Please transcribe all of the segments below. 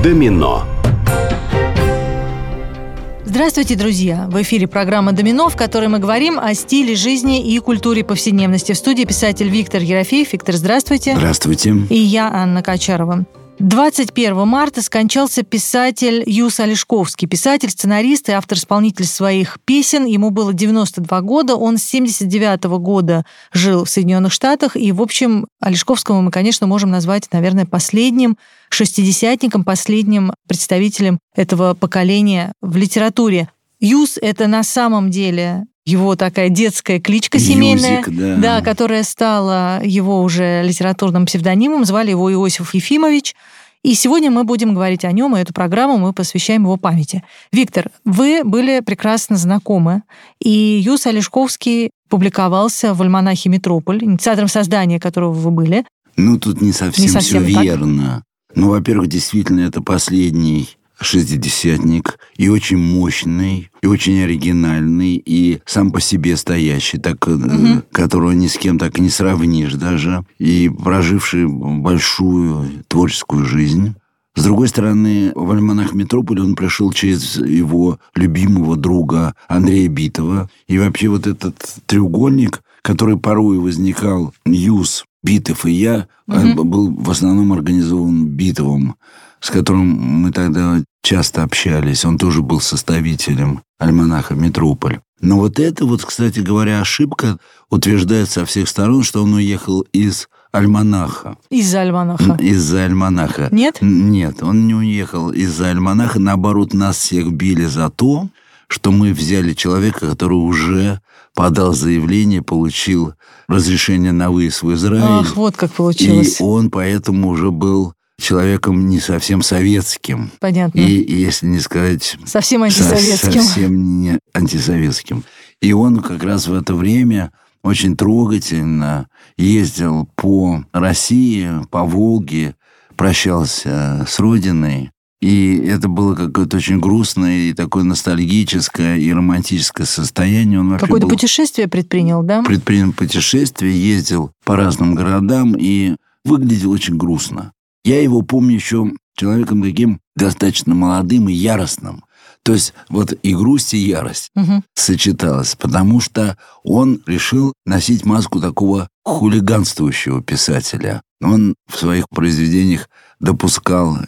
Домино. Здравствуйте, друзья! В эфире программа «Домино», в которой мы говорим о стиле жизни и культуре повседневности. В студии писатель Виктор Ерофеев. Виктор, здравствуйте. Здравствуйте. И я, Анна Качарова. 21 марта скончался писатель Юс Олешковский. Писатель, сценарист и автор-исполнитель своих песен. Ему было 92 года. Он с 79 года жил в Соединенных Штатах. И, в общем, Олешковского мы, конечно, можем назвать, наверное, последним шестидесятником, последним представителем этого поколения в литературе. Юс — это на самом деле его такая детская кличка семейная, Юзик, да, которая стала его уже литературным псевдонимом. Звали его Иосиф Ефимович. И сегодня мы будем говорить о нем, и эту программу мы посвящаем его памяти. Виктор, вы были прекрасно знакомы, и Юс Олешковский публиковался в альманахе «Метрополь», инициатором создания которого вы были. Ну, тут не совсем все так. верно. Ну, во-первых, действительно, это последний шестидесятник, и очень мощный, и очень оригинальный, и сам по себе стоящий, которого ни с кем так не сравнишь даже, и проживший большую творческую жизнь. С другой стороны, в альманах «Метрополь» он пришел через его любимого друга Андрея Битова. И вообще вот этот треугольник, который порой возникал, Юс, Битов и я, был в основном организован Битовым, с которым мы тогда часто общались. Он тоже был составителем альманаха «Метрополь». Но вот это, кстати говоря, ошибка утверждает со всех сторон, что он уехал из альманаха. Из-за альманаха? Из-за альманаха. Нет? Нет, он не уехал из-за альманаха. Наоборот, нас всех били за то, что мы взяли человека, который уже подал заявление, получил разрешение на выезд в Израиль. Ах, вот как получилось. И он поэтому уже был человеком не совсем советским. Понятно. И если не сказать... Совсем антисоветским. Совсем не антисоветским. И он как раз в это время очень трогательно ездил по России, по Волге, прощался с родиной. И это было какое-то очень грустное и такое ностальгическое и романтическое состояние. Он Какое-то путешествие предпринял, да? Предпринял путешествие, ездил по разным городам и выглядел очень грустно. Я его помню еще человеком таким достаточно молодым и яростным. То есть и грусть, и ярость сочеталась, потому что он решил носить маску такого хулиганствующего писателя. Он в своих произведениях допускал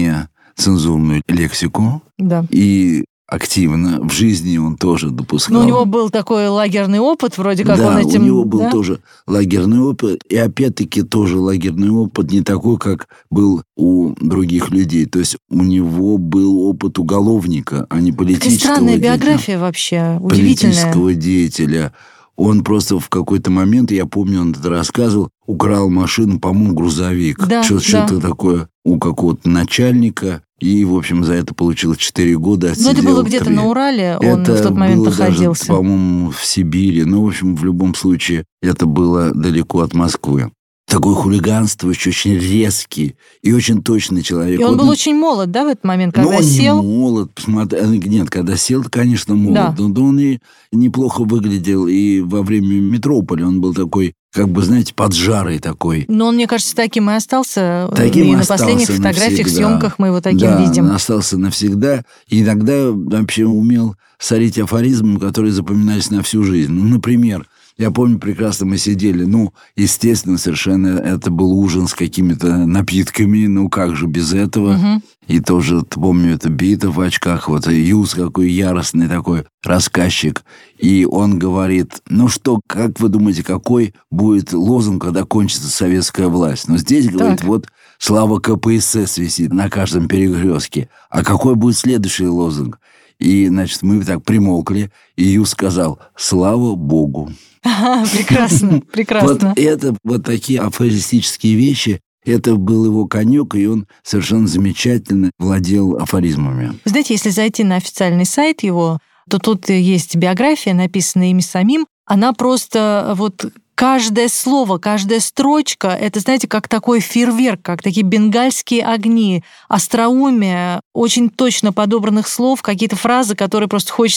нецензурную лексику, да. И активно в жизни он тоже допускал. Но у него был такой лагерный опыт, вроде как да, он этим... у него был тоже лагерный опыт, и опять-таки тоже лагерный опыт не такой, как был у других людей. То есть у него был опыт уголовника, а не политического деятеля. Странная биография вообще, удивительная. Политического деятеля. Он просто в какой-то момент, я помню, он это рассказывал, украл машину, по-моему, грузовик. Да, что-то такое у какого-то начальника. И, в общем, за это получил 4 года. Но это было где-то на Урале, он в тот момент находился. Даже, по-моему, в Сибири. Ну, в общем, в любом случае, это было далеко от Москвы. Такой хулиганствующий, очень резкий и очень точный человек. И он был очень молод, да, в этот момент, когда сел? Он не молод. Нет, когда сел, конечно, молод. Да. Но он и неплохо выглядел. И во время «Метрополя» он был такой, поджарый такой. Но он, мне кажется, таким и остался. Таким и на последних фотографиях, съемках мы его таким видим. Да, остался навсегда. И иногда вообще умел сорить афоризмами, которые запоминались на всю жизнь. Ну, например, я помню прекрасно, мы сидели, естественно, совершенно это был ужин с какими-то напитками, как же без этого. И тоже, помню, это Битов в очках, Юс какой яростный такой рассказчик. И он говорит, как вы думаете, какой будет лозунг, когда кончится советская власть? Здесь, говорит, слава КПСС висит на каждом перекрестке. А какой будет следующий лозунг? И, мы так примолкли, и Юс сказал, слава Богу. Прекрасно, прекрасно. Это такие афористические вещи, это был его конек, и он совершенно замечательно владел афоризмами. Знаете, если зайти на официальный сайт его, то тут есть биография, написанная ими самим. Она просто каждое слово, каждая строчка, это, знаете, как такой фейерверк, как такие бенгальские огни, остроумие, очень точно подобранных слов, какие-то фразы, которые просто хочется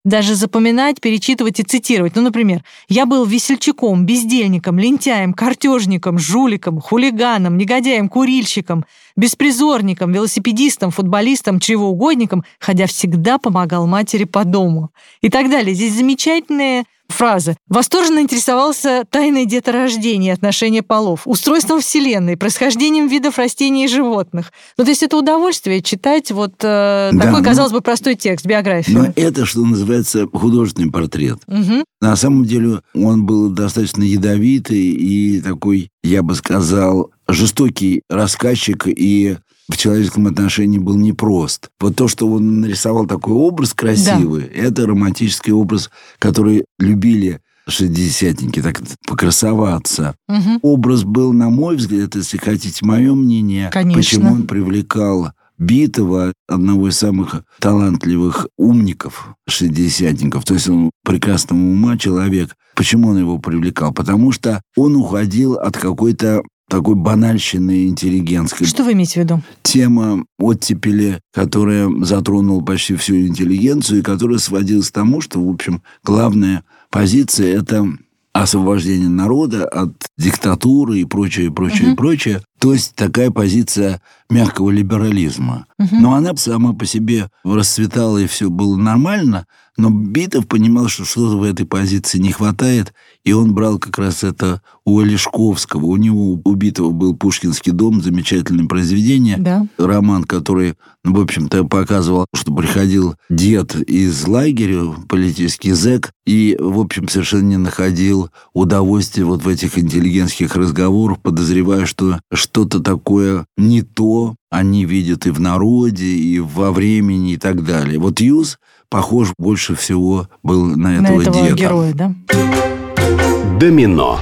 даже запоминать, перечитывать и цитировать. Ну, например, «Я был весельчаком, бездельником, лентяем, картежником, жуликом, хулиганом, негодяем, курильщиком, беспризорником, велосипедистом, футболистом, чревоугодником, хотя всегда помогал матери по дому». И так далее. Здесь замечательные фразы. «Восторженно интересовался тайной деторождения, отношения полов, устройством Вселенной, происхождением видов растений и животных». Ну, то есть это удовольствие читать вот такой, казалось бы, простой текст, биографию. Но это, что называется, художественный портрет. Угу. На самом деле он был достаточно ядовитый и такой, я бы сказал, жестокий рассказчик, и в человеческом отношении был непрост. Вот то, что он нарисовал такой образ красивый, да, это романтический образ, который любили шестидесятники, так покрасоваться. Угу. Образ был, на мой взгляд, если хотите, мое мнение, конечно, почему он привлекал Битова, одного из самых талантливых умников, шестидесятников, то есть он прекрасного ума человек. Почему он его привлекал? Потому что он уходил от какой-то такой банальщины интеллигентской. Что вы имеете в виду? Тема оттепели, которая затронула почти всю интеллигенцию, и которая сводилась к тому, что, в общем, главная позиция – это освобождение народа от диктатуры и прочее, прочее, угу, прочее. То есть такая позиция мягкого либерализма. Угу. Но она сама по себе расцветала, и все было нормально, но Битов понимал, что что-то в этой позиции не хватает, и он брал как раз это у Олешковского. У него, у Битова, был «Пушкинский дом», замечательное произведение, да, роман, который, в общем-то, показывал, что приходил дед из лагеря, политический зэк, и, в общем, совершенно не находил удовольствия вот в этих интеллигентских разговорах, подозревая, что что-то такое не то они видят и в народе, и во времени, и так далее. Вот Юс похож больше всего был на этого деда. Героя, да? Домино.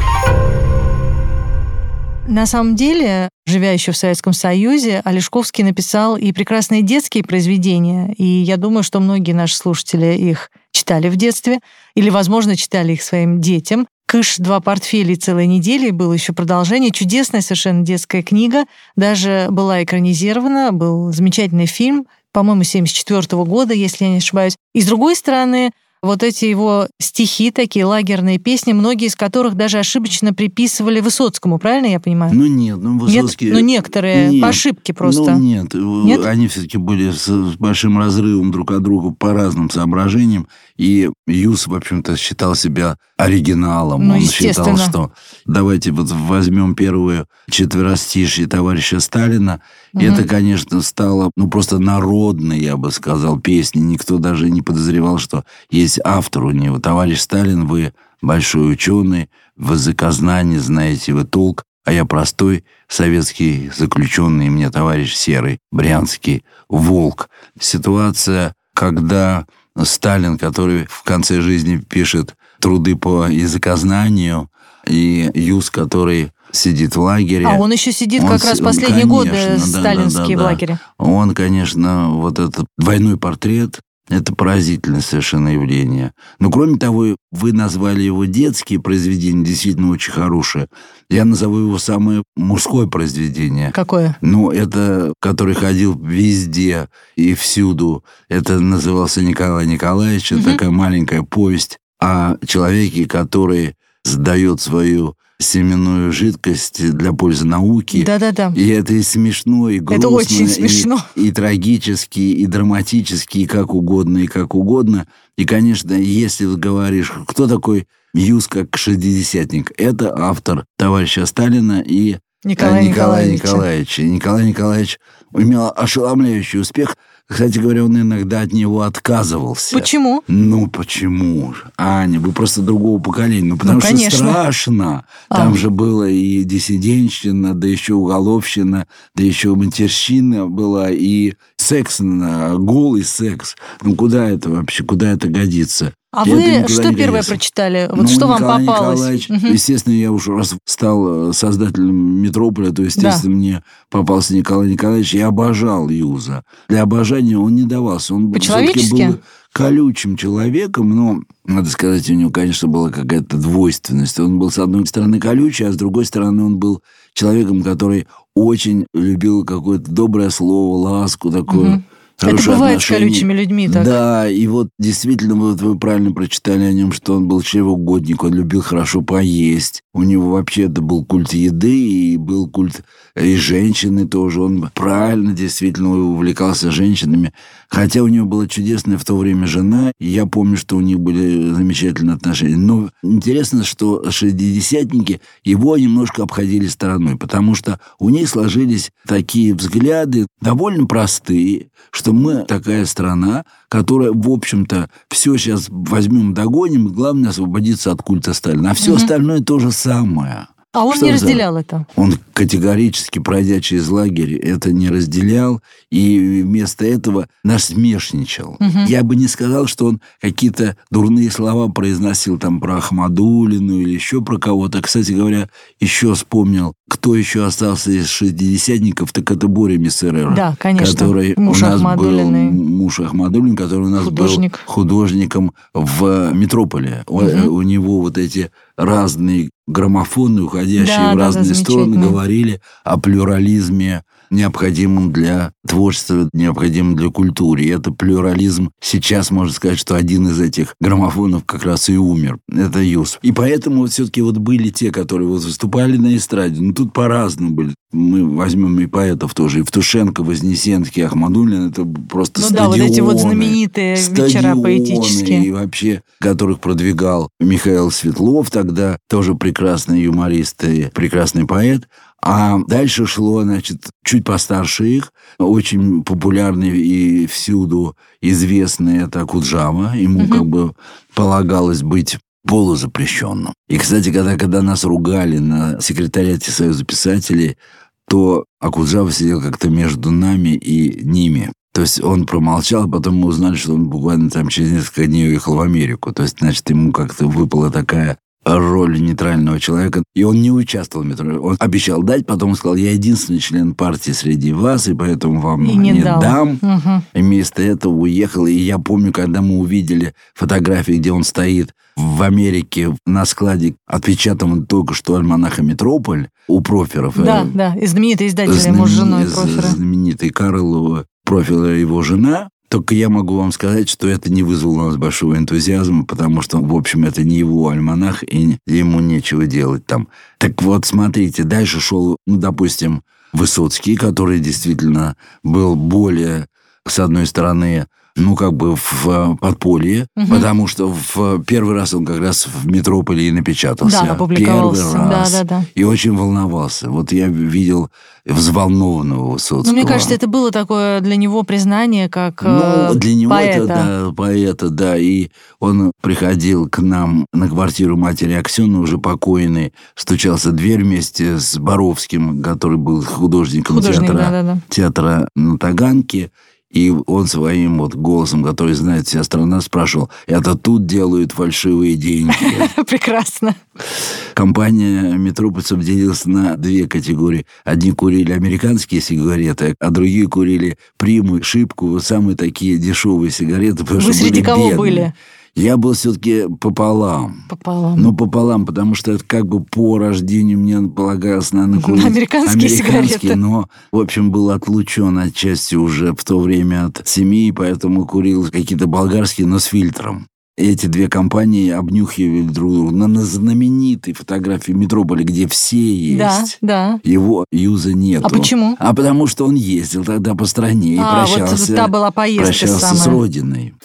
На самом деле, живя еще в Советском Союзе, Олешковский написал и прекрасные детские произведения, и я думаю, что многие наши слушатели их читали в детстве, или, возможно, читали их своим детям. «Кыш, 2 портфеля и целая неделя», и было еще продолжение. Чудесная совершенно детская книга, даже была экранизирована, был замечательный фильм, по-моему, 1974 года, если я не ошибаюсь. И с другой стороны, вот эти его стихи, такие лагерные песни, многие из которых даже ошибочно приписывали Высоцкому, правильно я понимаю? Ну нет, Высоцкий... Нет, некоторые нет, по ошибке просто. Ну нет, они все-таки были с большим разрывом друг от друга по разным соображениям, и Юс, в общем-то, считал себя оригиналом. Ну, он считал, что давайте вот возьмем первое четверостишье товарища Сталина. Угу. Это, конечно, стало просто народной, я бы сказал, песней. Никто даже не подозревал, что есть автор у него. Товарищ Сталин, вы большой ученый, в языкознании знаете вы толк, а я простой советский заключенный, мне товарищ серый, брянский волк. Ситуация, когда Сталин, который в конце жизни пишет труды по языкознанию, и Юс, который сидит в лагере. А он еще сидит как раз последние годы сталинские в лагере. Он, конечно, вот этот двойной портрет, это поразительное совершенно явление. Но, кроме того, вы назвали его детские произведения, действительно очень хорошие. Я назову его самое мужское произведение. Какое? Ну, это, который ходил везде и всюду. Это назывался «Николай Николаевич». Это такая маленькая повесть о человеке, который сдает свою семенную жидкость для пользы науки. Да-да-да. И это и смешно, и грустно. Это очень смешно. И трагически, и драматически, и как угодно, и как угодно. И, конечно, если ты говоришь, кто такой Юс как шестидесятник, это автор товарища Сталина и Николая Николаевича. Николай Николаевич имел ошеломляющий успех. Кстати говоря, он иногда от него отказывался. Почему? Ну, почему? Аня, вы просто другого поколения. Ну, потому что страшно. Там же было и диссидентщина, да еще уголовщина, да еще матерщина была, и секс, голый секс. Ну, куда это вообще, куда это годится? А вы что первое прочитали? Вот что вам попалось? Естественно, я уже раз стал создателем «Метрополя», то, естественно, мне попался Николай Николаевич. Я обожал Юза. Для обожания он не давался. Он все-таки был колючим человеком, но, надо сказать, у него, конечно, была какая-то двойственность. Он был, с одной стороны, колючий, а с другой стороны, он был человеком, который очень любил какое-то доброе слово, ласку такую. хорошие Это бывает отношения. с колючими людьми так. Да, и вот действительно, вот вы правильно прочитали о нем, что он был чревоугодник, он любил хорошо поесть. У него вообще это был культ еды, и был культ и женщины тоже. Он правильно действительно увлекался женщинами. Хотя у него была чудесная в то время жена, и я помню, что у них были замечательные отношения. Но интересно, что шестидесятники его немножко обходили стороной, потому что у них сложились такие взгляды довольно простые, что мы такая страна, которая, в общем-то, все сейчас возьмем, догоним, и главное освободиться от культа Сталина. А все остальное то же самое. А он Что не за- разделял это. Он категорически, пройдя через лагерь, это не разделял, и вместо этого насмешничал. Я бы не сказал, что он какие-то дурные слова произносил там про Ахмадуллину или еще про кого-то. Кстати говоря, еще вспомнил, кто еще остался из шестидесятников, так это Боря Мессерера. Да, конечно. Который Муж у нас Ахмадуллиной. был муж Ахмадуллин, который у нас Художник. был художником в метрополе. У него вот эти разные граммофоны, уходящие в разные стороны, замечательно. говорили о плюрализме, необходимым для творчества, необходимым для культуры. И это плюрализм. Сейчас можно сказать, что один из этих граммофонов как раз и умер. Это Юсуп. И поэтому вот все-таки вот были те, которые вот выступали на эстраде. Ну, тут по-разному были. Мы возьмем и поэтов тоже. Евтушенко, Вознесенский, Ахмадуллин. Это просто Ну стадионы. да, вот эти вот знаменитые вечера Стадионы, поэтические. и вообще, которых продвигал Михаил Светлов тогда, тоже прекрасный юморист и прекрасный поэт. А дальше шло, значит, чуть постарше их, очень популярный и всюду известный это Акуджава. Ему как бы полагалось быть полузапрещенным. И, кстати, когда нас ругали на секретариате Союза писателей, то Акуджава сидел как-то между нами и ними. То есть он промолчал, а потом мы узнали, что он буквально там через несколько дней уехал в Америку. То есть, значит, ему как-то выпала такая роль нейтрального человека. И он не участвовал в метро. Он обещал дать, потом сказал, я единственный член партии среди вас, и поэтому вам И не дал. дам. И вместо этого уехал. И я помню, когда мы увидели фотографии, где он стоит в Америке на складе, отпечатан только что альманаха «Метрополь» у Проферов. Да, и знаменитые издатели, муж с женой Профера. Знаменитый Карл Профер, его жена. Только я могу вам сказать, что это не вызвало у нас большого энтузиазма, потому что, в общем, это не его альманах, и ему нечего делать там. Так вот, смотрите, дальше шел, допустим, Высоцкий, который действительно был более, с одной стороны, как бы в подполье, потому что в первый раз он как раз в «Метрополе» и напечатался. Да, опубликовался. Первый раз. Да. И очень волновался. Вот я видел взволнованного Высоцкого. Мне кажется, это было такое для него признание как для него поэта. Это поэта, да. И он приходил к нам на квартиру матери Аксены, уже покойной, стучался в дверь вместе с Боровским, который был художником театра на Таганке. И он своим вот голосом, который знает вся страна, спрашивал, это тут делают фальшивые деньги. Прекрасно. Компания «Метрополь» делилась на две категории. Одни курили американские сигареты, а другие курили «Приму», «Шипку», самые такие дешевые сигареты. Вы среди кого были? Я был все-таки пополам. Пополам, потому что это как бы по рождению мне полагалось, наверное, курить американские сигареты. Но, в общем, был отлучен отчасти уже в то время от семьи, поэтому курил какие-то болгарские, но с фильтром. Эти две компании обнюхивали друг друга на знаменитой фотографии «Метрополя», где все есть. Да. Его Юза нету. А почему? А потому что он ездил тогда по стране и прощался, вот та была поездка прощался с родиной.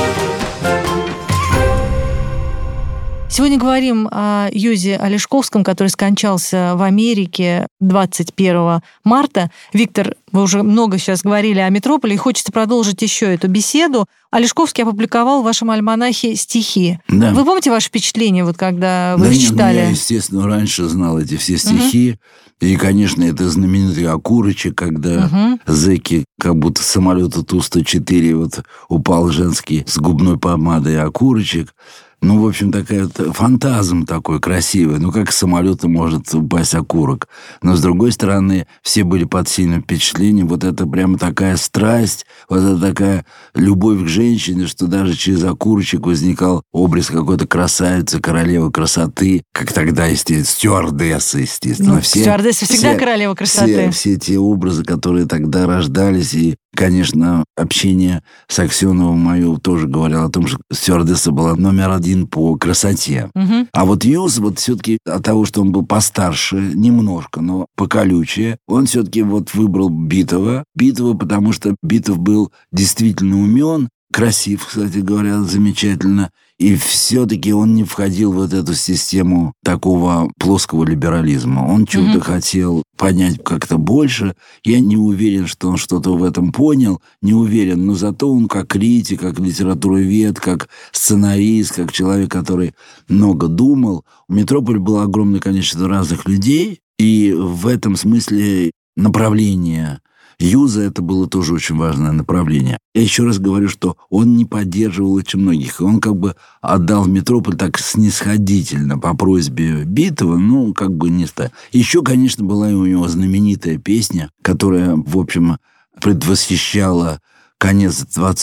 Сегодня говорим о Юзе Олешковском, который скончался в Америке 21 марта. Виктор, вы уже много сейчас говорили о «Метрополе», и хочется продолжить еще эту беседу. Олешковский опубликовал в вашем альманахе стихи. Да. Вы помните ваше впечатление, вот когда вы их читали? Я, естественно, раньше знал эти все стихи. И, конечно, это знаменитый окурочек, когда зэки, как будто с самолета Ту-104 вот упал женский с губной помадой окурочек. В общем, такая фантазм такой красивый. Как с самолета может упасть окурок? Но, с другой стороны, все были под сильным впечатлением. Вот это прямо такая страсть, вот это такая любовь к женщине, что даже через окурочек возникал образ какой-то красавицы, королевы красоты, как тогда, естественно, стюардессы, естественно. Стюардессы всегда королева красоты. Все те образы, которые тогда рождались, и конечно, общение с Аксеновым мое тоже говорило о том, что стюардесса была номер один по красоте. А вот Юз, вот все-таки от того, что он был постарше, немножко, но поколючее, он все-таки вот выбрал Битова. Битова, потому что Битов был действительно умен, красив, кстати говоря, замечательно. И все-таки он не входил в вот эту систему такого плоского либерализма. Он чего-то хотел понять как-то больше. Я не уверен, что он что-то в этом понял. Не уверен. Но зато он как критик, как литературовед, как сценарист, как человек, который много думал. В «Метрополе» было огромное количество разных людей. И в этом смысле направление Юза — это было тоже очень важное направление. Я еще раз говорю, что он не поддерживал очень многих. И он как бы отдал в «Метрополь» так снисходительно по просьбе Битова, ну, как бы не стал. Еще, конечно, была и у него знаменитая песня, которая, в общем, предвосхищала конец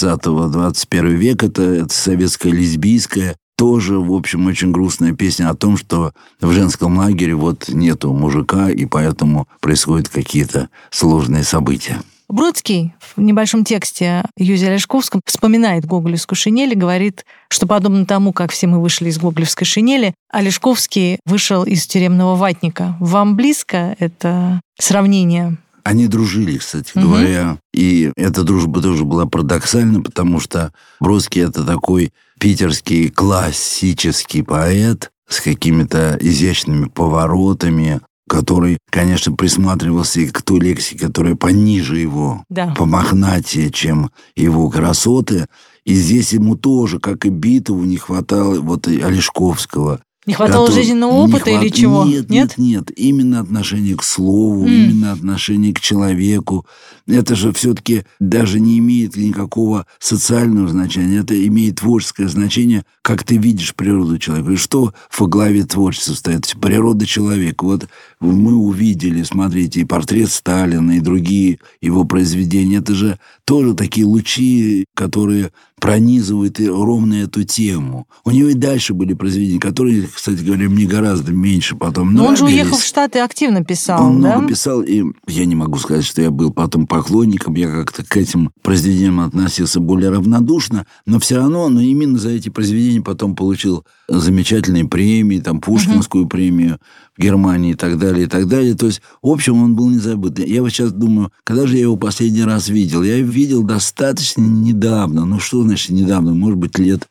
20-21 века. Это советская лесбийская. Тоже, в общем, очень грустная песня о том, что в женском лагере вот нету мужика, и поэтому происходят какие-то сложные события. Бродский в небольшом тексте Юзе Олешковском вспоминает гоголевскую шинель и говорит, что подобно тому, как все мы вышли из гоголевской шинели, Олешковский вышел из тюремного ватника. Вам близко это сравнение? Они дружили, кстати говоря, и эта дружба тоже была парадоксальна, потому что Бродский — это такой питерский классический поэт с какими-то изящными поворотами, который, конечно, присматривался и к той лексике, которая пониже его, помохнатее, чем его красоты. И здесь ему тоже, как и Битову, не хватало вот и Олешковского. Не хватало жизненного опыта или чего? Нет. Именно отношение к слову, именно отношение к человеку. Это же все-таки даже не имеет никакого социального значения. Это имеет творческое значение, как ты видишь природу человека. И что во главе творчества стоит? Природа человека. Вот мы увидели, смотрите, и портрет Сталина, и другие его произведения. Это же тоже такие лучи, которые пронизывают ровно эту тему. У него и дальше были произведения, которые, кстати говоря, мне гораздо меньше потом нравились. Но он же уехал в Штаты и активно писал, он много писал, и я не могу сказать, что я был потом поклонником, я как-то к этим произведениям относился более равнодушно, но все равно, именно за эти произведения потом получил замечательные премии, там, Пушкинскую премию в Германии и так далее, и так далее. То есть, в общем, он был незабыт. Я вот сейчас думаю, когда же я его последний раз видел? Я его видел достаточно недавно. Ну, что значит недавно? Может быть, лет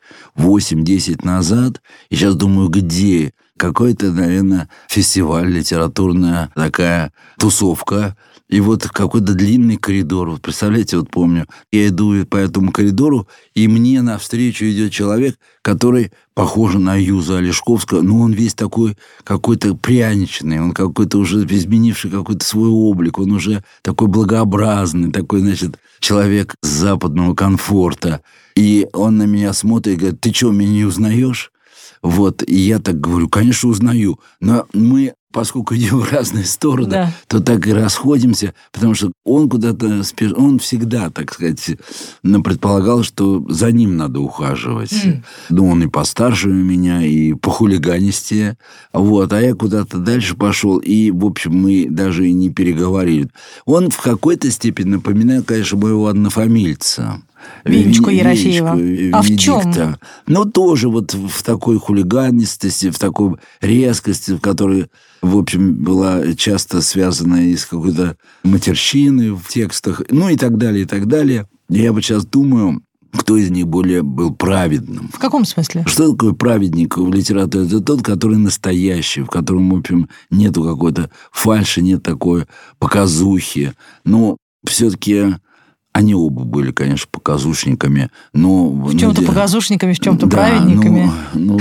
8-10 назад. И сейчас думаю, где? Какой-то, наверное, фестиваль, литературная такая тусовка. И вот какой-то длинный коридор. Вот представляете, вот помню, я иду по этому коридору, и мне навстречу идет человек, который похож на Юза Олешковского, но он весь такой какой-то пряничный, он какой-то уже изменивший какой-то свой облик, он уже такой благообразный, такой, значит, человек западного комфорта. И он на меня смотрит и говорит: ты что, меня не узнаешь? Вот, и я так говорю: конечно, узнаю. Но мы, поскольку идем в разные стороны, то так и расходимся, потому что он куда-то спешит. Он всегда, так сказать, предполагал, что за ним надо ухаживать. Ну, он и постарше меня, и похулиганистее. Вот, а я куда-то дальше пошел, и, в общем, мы даже и не переговорили. Он в какой-то степени напоминает, конечно, моего однофамильца. Венечку Ерофеева. А в чем? Ну, тоже вот в такой хулиганистости, в такой резкости, в которой, в общем, была часто связана и с какой-то матерщиной в текстах, ну и так далее, и так далее. Я вот сейчас думаю, кто из них более был праведным. В каком смысле? Что такое праведник в литературе? Это тот, который настоящий, в котором, в общем, нету какой-то фальши, нет такой показухи. Но все-таки они оба были, конечно, показушниками, но... В чем-то показушниками, в чем-то праведниками,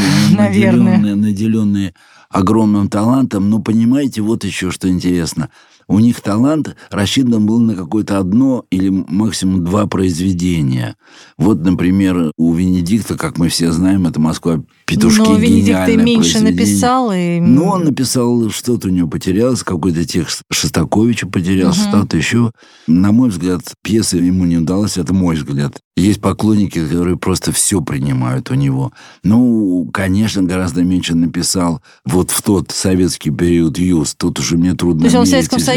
наверное. Наделенные огромным талантом. Но понимаете, вот еще что интересно. У них талант рассчитан был на какое-то одно или максимум два произведения. Вот, например, у Венедикта, как мы все знаем, это «Москва петушки», но Венедикт и меньше произведение. Написал. И... Ну, он написал, что-то у него потерялось, какой-то текст Шостаковича потерялся, что-то еще. На мой взгляд, пьеса ему не удалась, это мой взгляд. Есть поклонники, которые просто все принимают у него. Ну, конечно, гораздо меньше написал вот в тот советский период Юз. Тут уже мне трудно. То есть он в Советском Союзе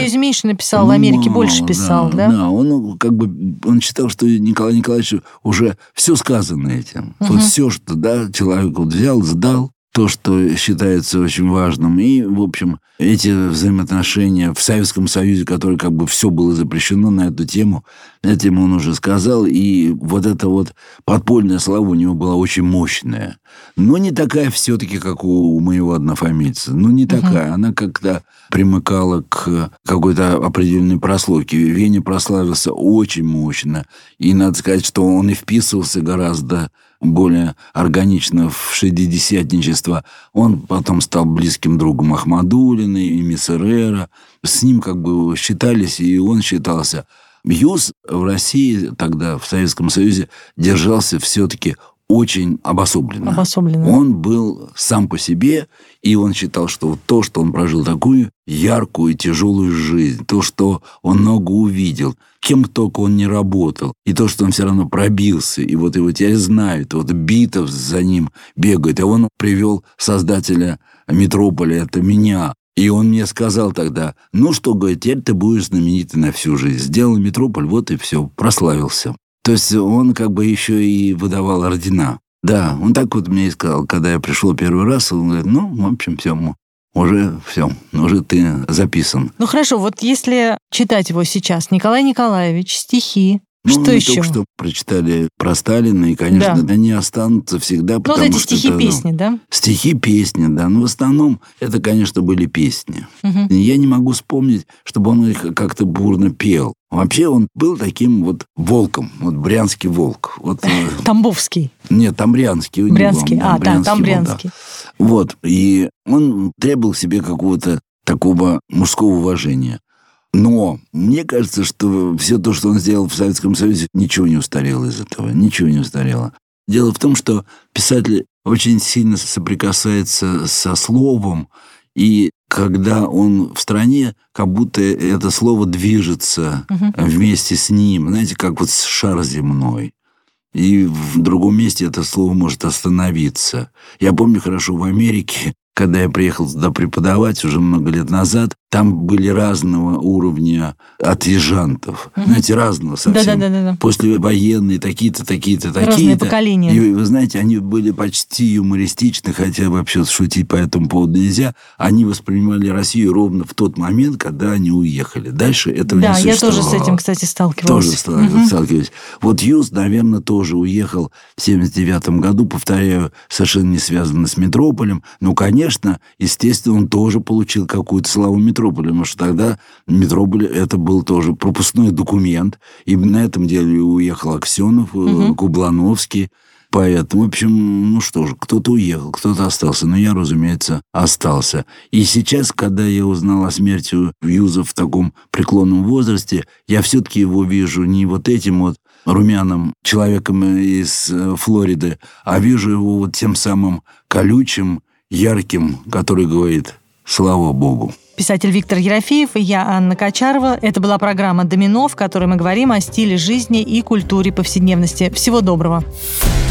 Союзе меньше написал, в Америке больше писал, да? Да, он считал, что Николай Николаевич уже все сказано этим. Вот все, что человек взял, сдал, то, что считается очень важным. И, в общем, эти взаимоотношения в Советском Союзе, которые все было запрещено на эту тему он уже сказал. И вот эта подпольная слава у него была очень мощная. Но не такая все-таки, как у моего однофамильца. Не такая. Она как-то примыкала к какой-то определенной прослойке. Веня прославился очень мощно. И надо сказать, что он и вписывался гораздо более органично в шестидесятничество. Он потом стал близким другом Ахмадуллина и Миссерера. С ним считались, и он считался. Юс в России тогда, в Советском Союзе, держался все-таки очень обособленно. Он был сам по себе, и он считал, что то, что он прожил такую яркую, тяжелую жизнь, то, что он много увидел, кем только он не работал, и то, что он все равно пробился, и его теперь знают, Битов за ним бегает, и он привел создателя «Метрополя», это меня. И он мне сказал тогда, говорит, теперь ты будешь знаменитый на всю жизнь. Сделал «Метрополь», и все, прославился. То есть он еще и выдавал ордена. Да, он так мне и сказал, когда я пришел первый раз, он говорит, в общем, все, уже ты записан. Хорошо, если читать его сейчас, Николай Николаевич, стихи, что еще? Только что прочитали про Сталина, и, конечно, они останутся всегда, потому эти стихи-песни, да? Стихи-песни, да. Но в основном это, конечно, были песни. Я не могу вспомнить, чтобы он их как-то бурно пел. Вообще он был таким волком, брянский волк. Тамбовский. Нет, тамбрянский. Брянский, тамбрянский. И он требовал себе какого-то такого мужского уважения. Но мне кажется, что все то, что он сделал в Советском Союзе, ничего не устарело из этого. Ничего не устарело. Дело в том, что писатель очень сильно соприкасается со словом, и когда он в стране, как будто это слово движется вместе с ним. Знаете, как шар земной. И в другом месте это слово может остановиться. Я помню хорошо в Америке, когда я приехал туда преподавать уже много лет назад, там были разного уровня отъезжантов. Знаете, разного совсем. Да. Послевоенные, такие-то, такие-то. Разные поколения. И вы знаете, они были почти юмористичны, хотя вообще шутить по этому поводу нельзя. Они воспринимали Россию ровно в тот момент, когда они уехали. Дальше этого не существовало. Да, я тоже с этим, кстати, сталкивалась. Сталкиваюсь. Юс, наверное, тоже уехал в 1979 году, повторяю, совершенно не связано с «Метрополем». Конечно, естественно, он тоже получил какую-то славу «Метрополя», потому что тогда «Метрополь» это был тоже пропускной документ. И на этом деле уехал Аксенов, Кублановский, поэт. В общем, кто-то уехал, кто-то остался. Но я, разумеется, остался. И сейчас, когда я узнал о смерти Юза в таком преклонном возрасте, я все-таки его вижу не этим румяным человеком из Флориды, а вижу его тем самым колючим, ярким, который говорит «Слава Богу». Писатель Виктор Ерофеев и я, Анна Качарова. Это была программа «Домино», в которой мы говорим о стиле жизни и культуре повседневности. Всего доброго.